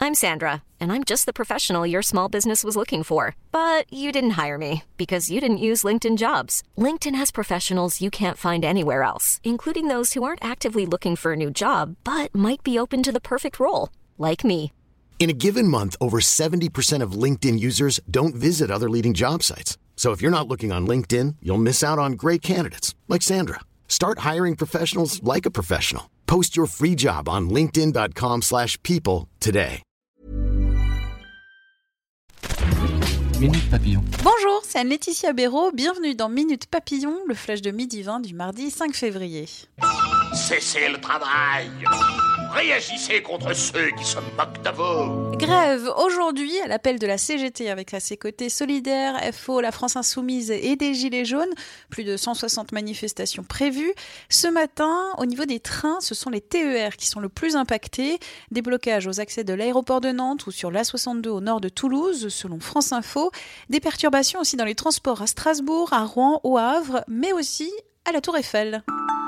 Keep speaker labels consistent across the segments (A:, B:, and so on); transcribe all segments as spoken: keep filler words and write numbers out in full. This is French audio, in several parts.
A: I'm Sandra, and I'm just the professional your small business was looking for. But you didn't hire me because you didn't use LinkedIn Jobs. LinkedIn has professionals you can't find anywhere else, including those who aren't actively looking for a new job, but might be open to the perfect role, like me.
B: In a given month, over seventy percent of LinkedIn users don't visit other leading job sites. So if you're not looking on LinkedIn, you'll miss out on great candidates like Sandra. Start hiring professionals like a professional. Post your free job on linkedin.com slash people today.
C: Minute Papillon.
D: Bonjour, c'est Anne-Laetitia Béraud. Bienvenue dans Minute Papillon, le flash de midi vingt du mardi cinq février.
E: Cessez le travail! Réagissez contre ceux qui se moquent de vous!
D: Grève aujourd'hui à l'appel de la C G T avec à ses côtés Solidaires, F O, la France Insoumise et des Gilets jaunes. Plus de cent soixante manifestations prévues. Ce matin, au niveau des trains, ce sont les T E R qui sont le plus impactés. Des blocages aux accès de l'aéroport de Nantes ou sur l'A soixante-deux au nord de Toulouse, selon France Info. Des perturbations aussi dans les transports à Strasbourg, à Rouen, au Havre, mais aussi à la Tour Eiffel.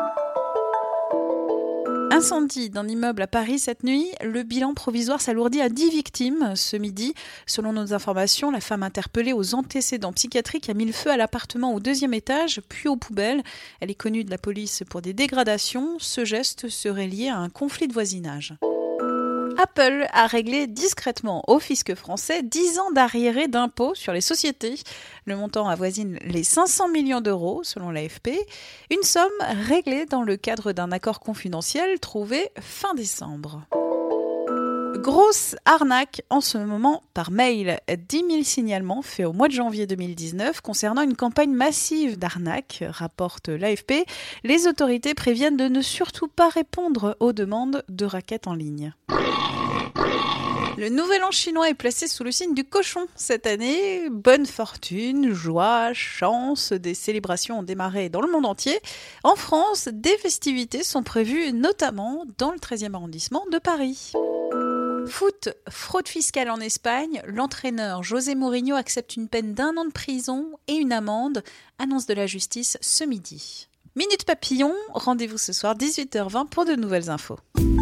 D: Incendie d'un immeuble à Paris cette nuit. Le bilan provisoire s'alourdit à dix victimes ce midi. Selon nos informations, la femme interpellée aux antécédents psychiatriques a mis le feu à l'appartement au deuxième étage, puis aux poubelles. Elle est connue de la police pour des dégradations. Ce geste serait lié à un conflit de voisinage. Apple a réglé discrètement au fisc français dix ans d'arriérés d'impôts sur les sociétés. Le montant avoisine les cinq cents millions d'euros, selon l'A F P. Une somme réglée dans le cadre d'un accord confidentiel trouvé fin décembre. Grosse arnaque en ce moment par mail. dix mille signalements faits au mois de janvier deux mille dix-neuf concernant une campagne massive d'arnaque, rapporte l'A F P. Les autorités préviennent de ne surtout pas répondre aux demandes de raquettes en ligne. Le nouvel an chinois est placé sous le signe du cochon cette année. Bonne fortune, joie, chance, des célébrations ont démarré dans le monde entier. En France, des festivités sont prévues notamment dans le treizième arrondissement de Paris. Foot, fraude fiscale en Espagne. L'entraîneur José Mourinho accepte une peine d'un an de prison et une amende. Annonce de la justice ce midi. Minute Papillon, rendez-vous ce soir dix-huit heures vingt pour de nouvelles infos.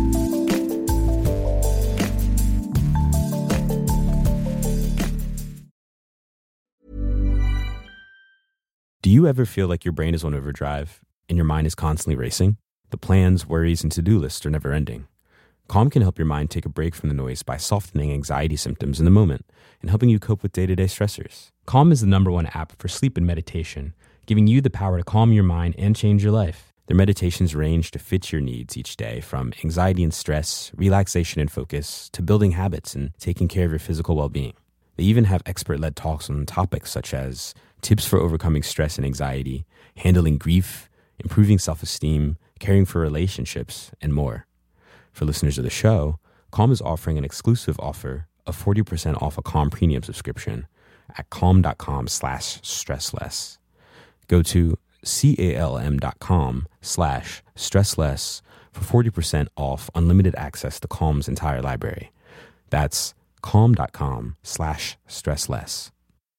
F: Do you ever feel like your brain is on overdrive and your mind is constantly racing? The plans, worries, and to-do lists are never ending. Calm can help your mind take a break from the noise by softening anxiety symptoms in the moment and helping you cope with day-to-day stressors. Calm is the number one app for sleep and meditation, giving you the power to calm your mind and change your life. Their meditations range to fit your needs each day, from anxiety and stress, relaxation and focus, to building habits and taking care of your physical well-being. They even have expert-led talks on topics such as tips for overcoming stress and anxiety, handling grief, improving self-esteem, caring for relationships, and more. For listeners of the show, Calm is offering an exclusive offer of forty percent off a Calm premium subscription at calm.com slash stressless. Go to calm.com slash stressless for forty percent off unlimited access to Calm's entire library. That's calm.com slash stressless.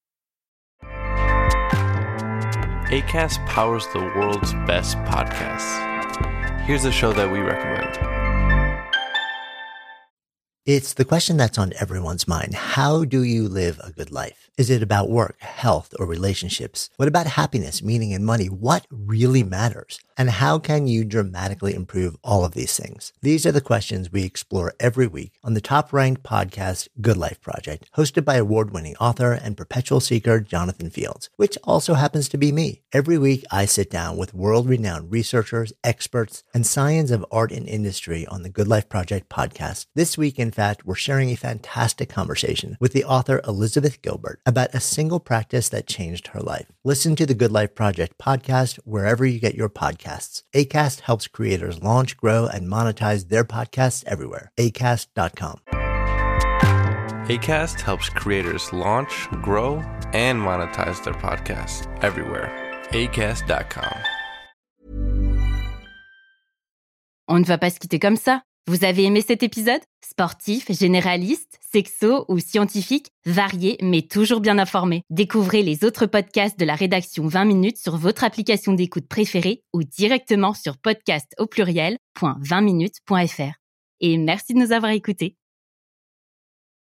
G: Acast powers the world's best podcasts. Here's a show that we recommend.
H: It's the question that's on everyone's mind. How do you live a good life? Is it about work, health, or relationships? What about happiness, meaning, and money? What really matters? And how can you dramatically improve all of these things? These are the questions we explore every week on the top-ranked podcast, Good Life Project, hosted by award-winning author and perpetual seeker Jonathan Fields, which also happens to be me. Every week, I sit down with world-renowned researchers, experts, and science of art and industry on the Good Life Project podcast. This week, in fact, we're sharing a fantastic conversation with the author Elizabeth Gilbert about a single practice that changed her life. Listen to the Good Life Project podcast wherever you get your podcasts. Acast helps creators launch, grow, and monetize their podcasts everywhere. acast dot com.
G: Acast helps creators launch, grow, and monetize their podcasts everywhere. acast dot com.
I: On ne va pas se quitter comme ça. Vous avez aimé cet épisode ? Sportif, généraliste, sexo ou scientifique, varié mais toujours bien informé. Découvrez les autres podcasts de la rédaction vingt minutes sur votre application d'écoute préférée ou directement sur podcast au pluriel point vingt minutes point f r. Et merci de nous avoir écoutés.